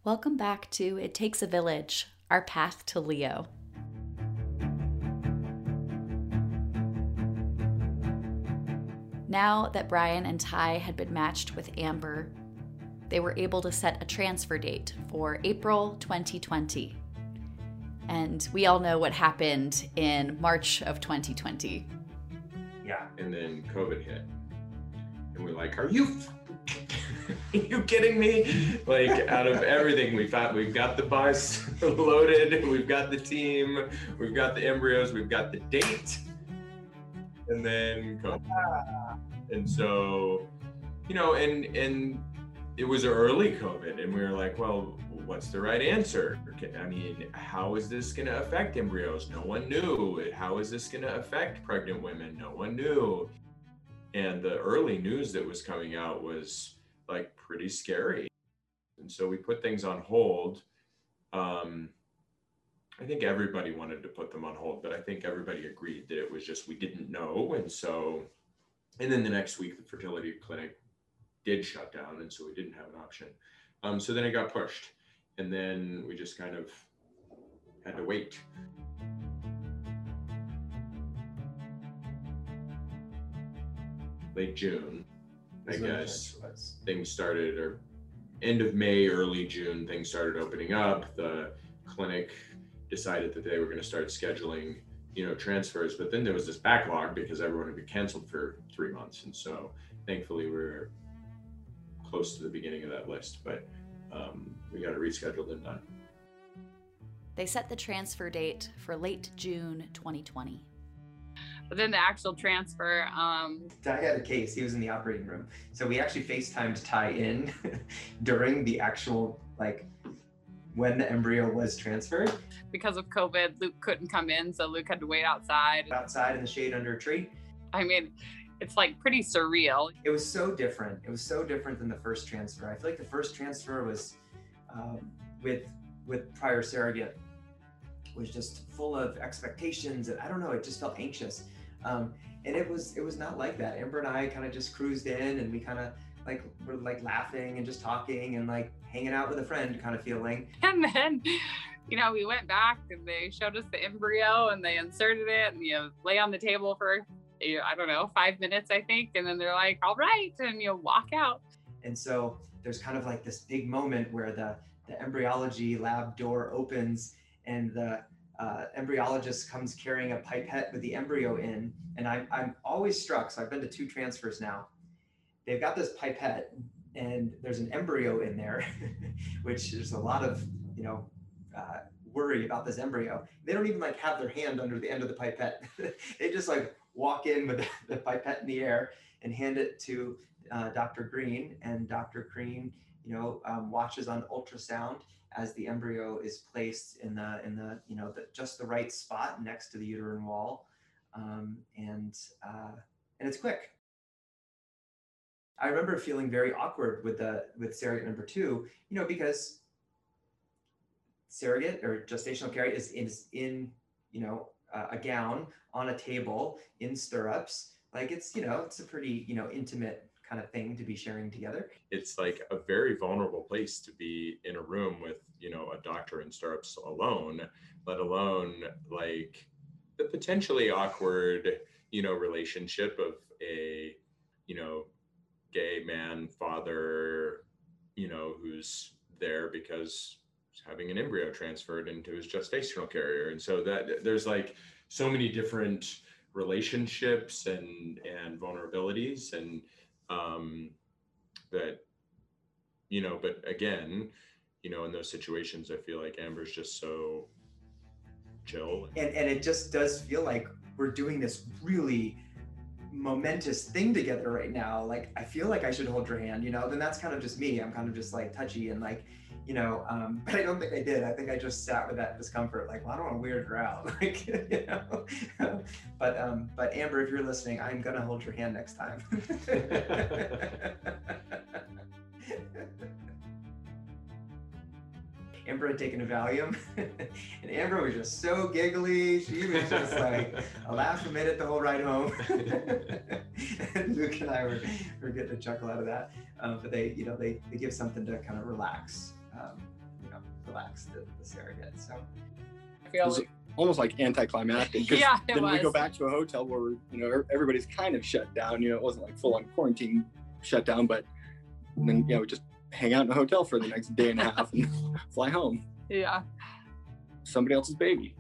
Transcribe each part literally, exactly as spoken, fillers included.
Welcome back to It Takes a Village, our path to Leo. Now that Brian and Ty had been matched with Amber, they were able to set a transfer date for April twenty twenty. And we all know what happened in March of twenty twenty. Yeah, and then COVID hit. And we're like, are you are you kidding me? Like, out of everything, we found, we've got the bus loaded, we've got the team, we've got the embryos, we've got the date, and then COVID. And so, you know, and and it was early COVID, and we were like, well, what's the right answer? I mean, how is this going to affect embryos? No one knew. How is this going to affect pregnant women? No one knew. And the early news that was coming out was like pretty scary. And so we put things on hold. Um, I think everybody wanted to put them on hold, but I think everybody agreed that it was just, we didn't know. And so, and then the next week, the fertility clinic did shut down. And so we didn't have an option. Um, so then it got pushed. And then we just kind of had to wait. Late June, I guess, things started, or end of May, early June, things started opening up. The clinic decided that they were going to start scheduling, you know, transfers. But then there was this backlog because everyone had been canceled for three months. And so thankfully we we're close to the beginning of that list. But Um, we got it rescheduled and done. They set the transfer date for late June twenty twenty. But then the actual transfer, um... Ty had a case, he was in the operating room. So we actually FaceTimed Ty in during the actual, like, when the embryo was transferred. Because of COVID, Luke couldn't come in, so Luke had to wait outside. Outside in the shade under a tree. I mean, it's like pretty surreal. It was so different. It was so different than the first transfer. I feel like the first transfer was um, with with prior surrogate was just full of expectations, and I don't know, it just felt anxious. Um, and it was it was not like that. Amber and I kind of just cruised in, and we kind of like were like laughing and just talking and like hanging out with a friend kind of feeling. And then, you know, we went back and they showed us the embryo and they inserted it, and you lay on the table for, I don't know, five minutes, I think. And then they're like, all right, and you walk out. And so there's kind of like this big moment where the, the embryology lab door opens and the uh, embryologist comes carrying a pipette with the embryo in. And I'm, I'm always struck, so I've been to two transfers now. They've got this pipette and there's an embryo in there, which there's a lot of, you know, uh, worry about this embryo. They don't even like have their hand under the end of the pipette. They just like walk in with the pipette in the air and hand it to uh, Doctor Green, and Doctor Green, you know, um, watches on ultrasound as the embryo is placed in the in the you know the, just the right spot next to the uterine wall, um, and uh, and it's quick. I remember feeling very awkward with the with surrogate number two, you know, because surrogate or gestational carry is is in you know uh, a gown on a table in stirrups. Like it's, you know, it's a pretty, you know, intimate kind of thing to be sharing together. It's like a very vulnerable place to be in a room with, you know, a doctor in stirrups alone, let alone like the potentially awkward, you know, relationship of a, you know, gay man, father, you know, who's there because he's having an embryo transferred into his gestational carrier. And so that there's like so many different relationships and and vulnerabilities, and um that, you know, but again, you know, in those situations I feel like Amber's just so chill, and and it just does feel like we're doing this really momentous thing together right now. Like I feel like I should hold your hand, you know. Then that's kind of just me. I'm kind of just like touchy and like, you know, um, but I don't think I did. I think I just sat with that discomfort, like, well, I don't want to weird her out, like, you know. but um, but Amber, if you're listening, I'm gonna hold your hand next time. Amber had taken a Valium, and Amber was just so giggly. She was just like a laugh a minute the whole ride home. And Luke and I were, were getting a chuckle out of that. Um, but they, you know, they, they give something to kind of relax. Um, relaxed the, the surrogate. So I feel It was like, almost like anticlimactic. 'Cause yeah, it then we was. go back to a hotel where, you know, everybody's kind of shut down. You know, it wasn't like full on quarantine shut down, but then, you know, we just hang out in a hotel for the next day and a half and fly home. Yeah. Somebody else's baby.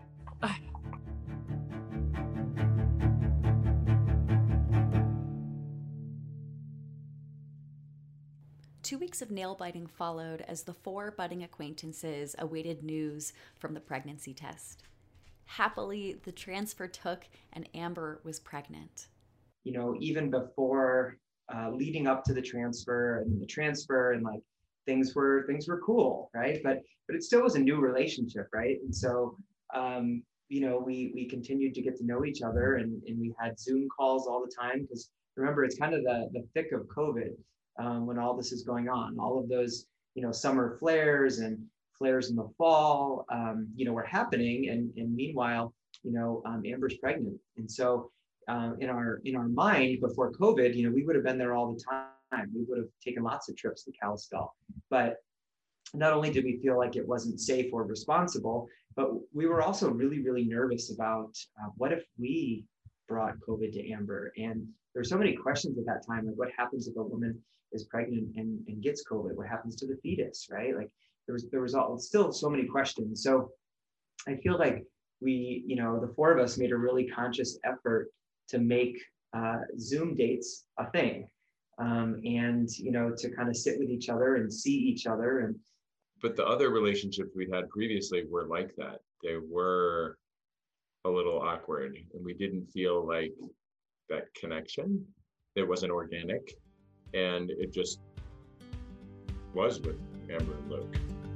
Two weeks of nail biting followed as the four budding acquaintances awaited news from the pregnancy test. Happily, the transfer took and Amber was pregnant. You know, even before uh, leading up to the transfer and the transfer and like things were things were cool, right? But but it still was a new relationship, right? And so um, you know, we we continued to get to know each other, and, and we had Zoom calls all the time because remember, it's kind of the the thick of COVID um, when all this is going on. All of those, you know, summer flares and flares in the fall, um, you know, were happening, and and meanwhile, you know, um, Amber's pregnant, and so. Uh, in our in our mind before COVID, you know, we would have been there all the time. We would have taken lots of trips to Kalispell. But not only did we feel like it wasn't safe or responsible, but we were also really, really nervous about uh, what if we brought COVID to Amber? And there were so many questions at that time, like what happens if a woman is pregnant and, and gets COVID? What happens to the fetus, right? Like there was there was all, still so many questions. So I feel like we, you know, the four of us made a really conscious effort to make uh, Zoom dates a thing, um, and you know, to kind of sit with each other and see each other. And but the other relationships we'd had previously were like that. They were a little awkward, and we didn't feel like that connection. It wasn't organic, and it just was with Amber and Luke.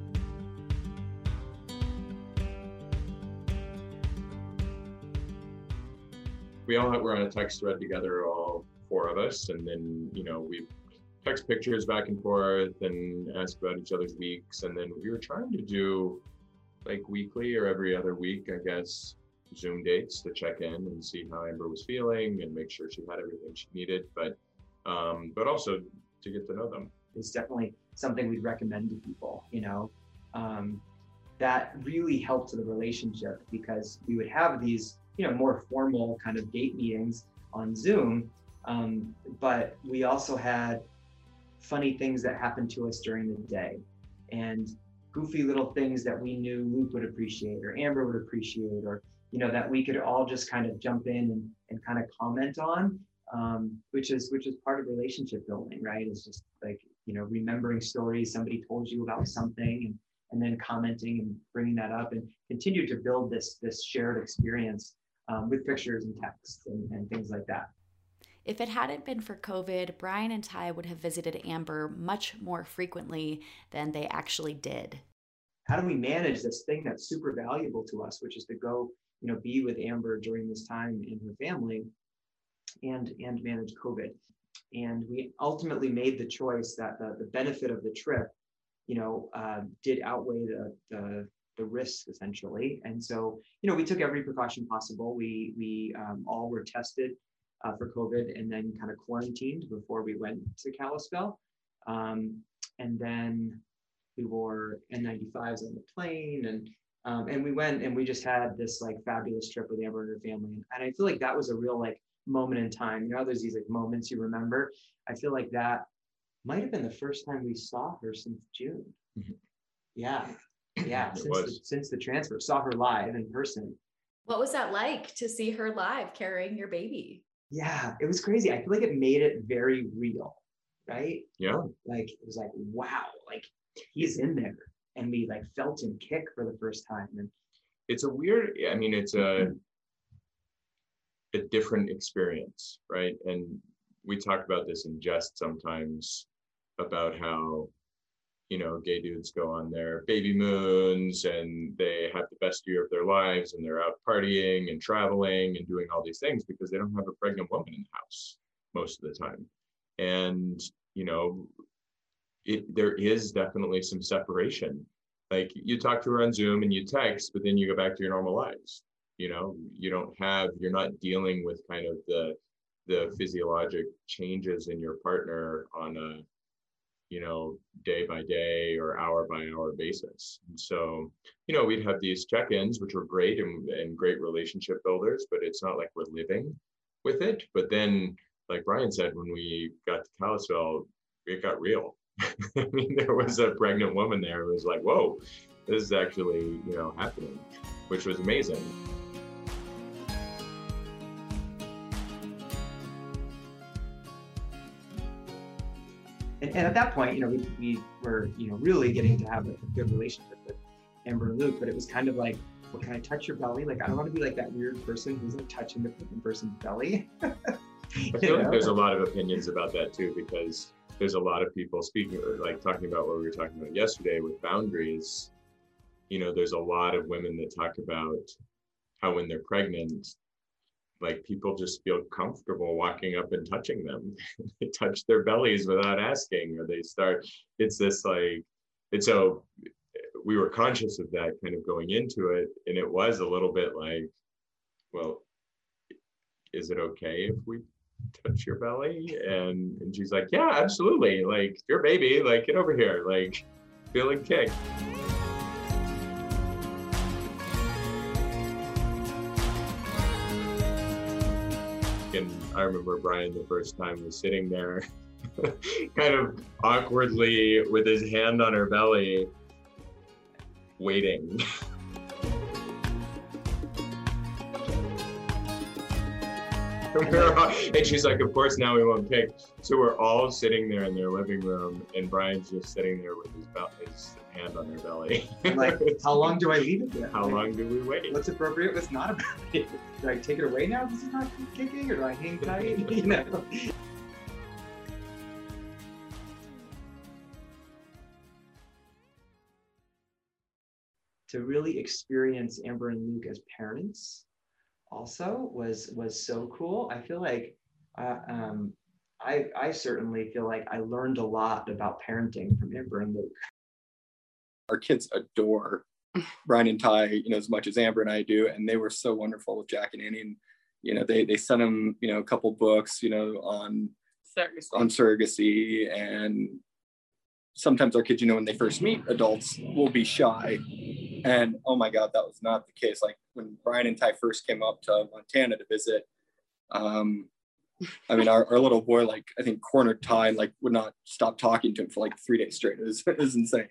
We all were on a text thread together, all four of us, and then, you know, we text pictures back and forth and ask about each other's weeks, and then we were trying to do like weekly or every other week, I guess, Zoom dates to check in and see how Amber was feeling and make sure she had everything she needed, but um, but also to get to know them. It's definitely something we'd recommend to people, you know. Um, that really helped the relationship because we would have these, you know, more formal kind of date meetings on Zoom. Um, but we also had funny things that happened to us during the day and goofy little things that we knew Luke would appreciate or Amber would appreciate, or, you know, that we could all just kind of jump in and, and kind of comment on, um, which is, which is part of relationship building, right? It's just like, you know, remembering stories somebody told you about something and, and then commenting and bringing that up and continue to build this, this shared experience um, with pictures and text and, and things like that. If it hadn't been for COVID, Brian and Ty would have visited Amber much more frequently than they actually did. How do we manage this thing that's super valuable to us, which is to go, you know, be with Amber during this time and her family and, and manage COVID? And we ultimately made the choice that the, the benefit of the trip, you know, uh, did outweigh the, the, the risks essentially. And so, you know, we took every precaution possible. We, we um, all were tested Uh, for COVID and then kind of quarantined before we went to Kalispell. Um, and then we wore N ninety-fives on the plane and um, and we went and we just had this like fabulous trip with Amber and her family. And I feel like that was a real like moment in time. You know, there's these like moments you remember. I feel like that might have been the first time we saw her since June. Mm-hmm. Yeah, yeah, It since was. the, since the transfer, saw her live in person. What was that like to see her live carrying your baby? Yeah, it was crazy. I feel like it made it very real, right? Yeah. Like it was like, wow, like he's in there. And we like felt him kick for the first time. And It's a weird, I mean, it's a, a different experience, right? And we talk about this in jest sometimes about how, you know, gay dudes go on their baby moons and they have the best year of their lives and they're out partying and traveling and doing all these things because they don't have a pregnant woman in the house most of the time. And, you know, it, there is definitely some separation. Like you talk to her on Zoom and you text, but then you go back to your normal lives. You know, you don't have, you're not dealing with kind of the, the physiologic changes in your partner on a, you know, day by day or hour by hour basis. And so, you know, we'd have these check-ins, which were great and, and great relationship builders, but it's not like we're living with it. But then, like Brian said, when we got to Kalispell, it got real. I mean, there was a pregnant woman there who was like, whoa, this is actually, you know, happening, which was amazing. And, and at that point, you know, we, we were, you know, really getting to have a, a good relationship with Amber and Luke, but it was kind of like, well, can I touch your belly? Like, I don't want to be like that weird person who's like touching the pregnant person's belly. I feel like there's a lot of opinions about that too, because there's a lot of people speaking, like talking about what we were talking about yesterday with boundaries. You know, there's a lot of women that talk about how when they're pregnant, like people just feel comfortable walking up and touching them. They touch their bellies without asking, or they start, it's this like, and so we were conscious of that kind of going into it. And it was a little bit like, well, is it okay if we touch your belly? And, and she's like, yeah, absolutely. Like, your baby, like, get over here, like, feel like kick. And I remember Brian the first time was sitting there kind of awkwardly with his hand on her belly, waiting. We're all, and she's like, of course, now we won't kick. So we're all sitting there in their living room, and Brian's just sitting there with his, bel- his hand on her belly. Like, how long do I leave it there? How like, long do we wait? What's appropriate? What's not appropriate? Do I take it away now? This is not kicking, or do I hang tight? You know. To really experience Amber and Luke as parents also was was so cool. I feel like uh, um, I I certainly feel like I learned a lot about parenting from Amber and Luke. Our kids adore Brian and Ty, you know, as much as Amber and I do, and they were so wonderful with Jack and Annie. And you know, they they sent them, you know, a couple books, you know, on Surrogacy. on surrogacy. And sometimes our kids, you know, when they first meet adults, will be shy. And oh my God, that was not the case. Like when Brian and Ty first came up to Montana to visit, um, I mean, our, our little boy, like, I think cornered Ty and like would not stop talking to him for like three days straight. It was, it was insane.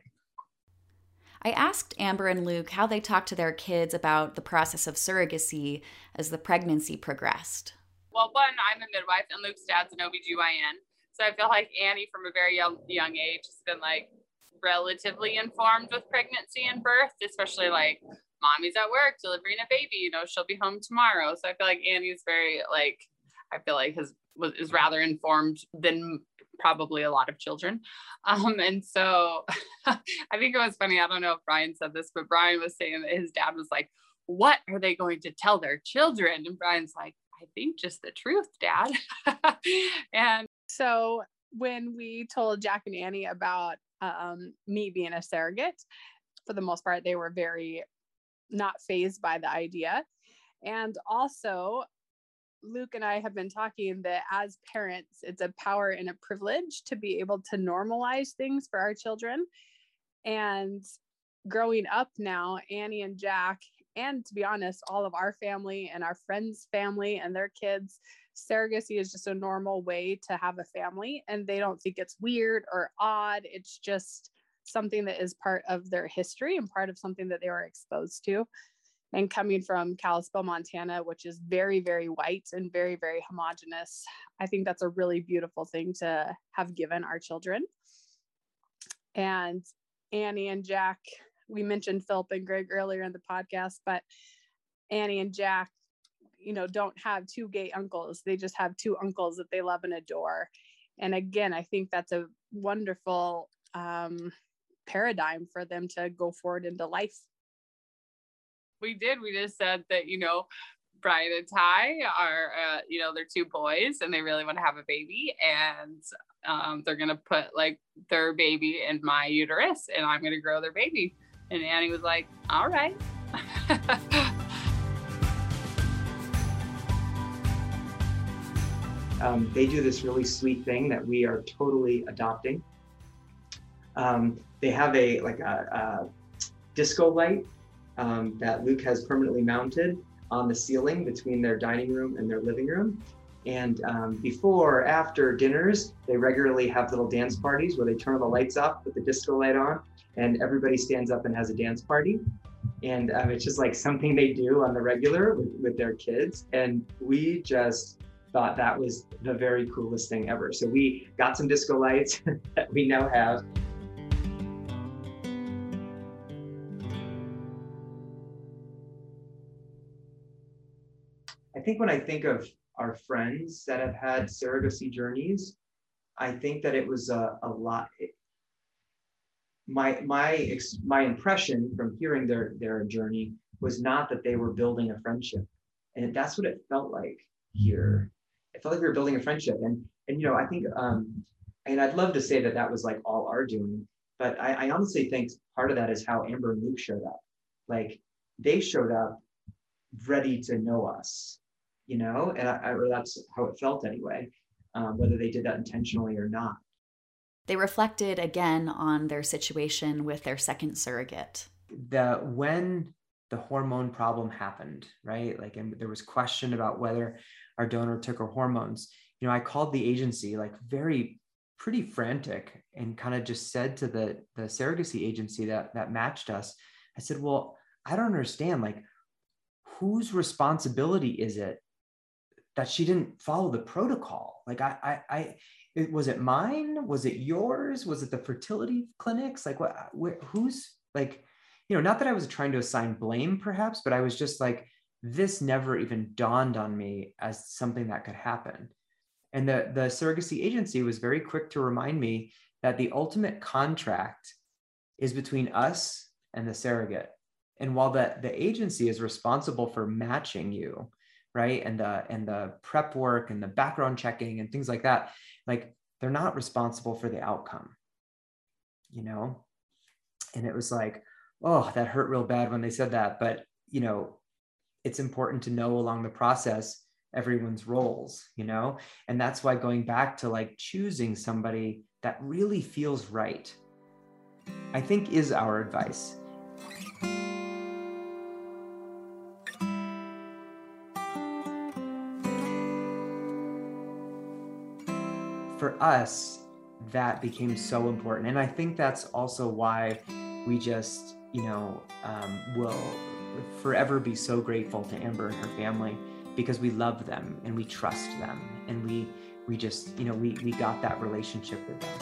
I asked Amber and Luke how they talked to their kids about the process of surrogacy as the pregnancy progressed. Well, one, I'm a midwife and Luke's dad's an O B G Y N. So I feel like Annie from a very young, young age has been like relatively informed with pregnancy and birth, especially like mommy's at work delivering a baby, you know, she'll be home tomorrow. So I feel like Annie's very like, I feel like has was is rather informed than probably a lot of children. Um, and so I think it was funny. I don't know if Brian said this, but Brian was saying that his dad was like, what are they going to tell their children? And Brian's like, I think just the truth, Dad. And so when we told Jack and Annie about um, me being a surrogate, for the most part, they were very not fazed by the idea. And also, Luke and I have been talking that as parents, it's a power and a privilege to be able to normalize things for our children. And growing up now, Annie and Jack, and to be honest, all of our family and our friends' family and their kids, surrogacy is just a normal way to have a family, and they don't think it's weird or odd. It's just something that is part of their history and part of something that they were exposed to. And coming from Kalispell, Montana, which is very, very white and very, very homogenous, I think that's a really beautiful thing to have given our children. And Annie and Jack, we mentioned Philip and Greg earlier in the podcast, but Annie and Jack, you know, don't have two gay uncles. They just have two uncles that they love and adore. And again, I think that's a wonderful um, paradigm for them to go forward into life. we did. We just said that, you know, Brian and Ty are, uh, you know, they're two boys and they really want to have a baby, and um, they're going to put like their baby in my uterus and I'm going to grow their baby. And Annie was like, all right. Um, they do this really sweet thing that we are totally adopting. Um, they have a like a, a disco light um, that Luke has permanently mounted on the ceiling between their dining room and their living room. And um, before, after dinners, they regularly have little dance parties where they turn the lights off, put the disco light on, and everybody stands up and has a dance party. And um, it's just like something they do on the regular with, with their kids. And we just thought that was the very coolest thing ever. So we got some disco lights that we now have. I think when I think of our friends that have had surrogacy journeys, I think that it was a, a lot. It, my my my impression from hearing their their journey was not that they were building a friendship, and that's what it felt like here. It felt like we were building a friendship, and and you know I think um, and I'd love to say that that was like all our doing, but I, I honestly think part of that is how Amber and Luke showed up. Like they showed up ready to know us. You know, and I, I, or that's how it felt anyway, um, whether they did that intentionally or not. They reflected again on their situation with their second surrogate. The when the hormone problem happened, right? Like, and there was question about whether our donor took her hormones. You know, I called the agency, like very pretty frantic, and kind of just said to the the surrogacy agency that that matched us, I said, well, I don't understand, like, whose responsibility is it that she didn't follow the protocol? Like, I, I, I it, was it mine? Was it yours? Was it the fertility clinics? Like, what, wh- who's like, you know, not that I was trying to assign blame perhaps, but I was just like, this never even dawned on me as something that could happen. And the, the surrogacy agency was very quick to remind me that the ultimate contract is between us and the surrogate. And while the, the agency is responsible for matching you, right, and the and the prep work and the background checking and things like that, like they're not responsible for the outcome, you know? And it was like, oh, that hurt real bad when they said that. But, you know, it's important to know along the process everyone's roles, you know? And that's why going back to like choosing somebody that really feels right, I think is our advice. For us, that became so important. And I think that's also why we just, you know, um, will forever be so grateful to Amber and her family, because we love them and we trust them. And we, we just, you know, we, we got that relationship with them.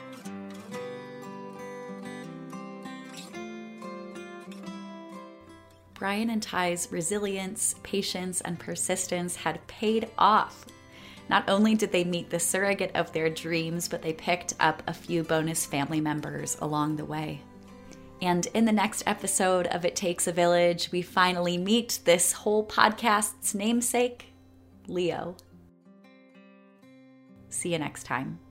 Brian and Ty's resilience, patience, and persistence had paid off. Not only did they meet the surrogate of their dreams, but they picked up a few bonus family members along the way. And in the next episode of It Takes a Village, we finally meet this whole podcast's namesake, Leo. See you next time.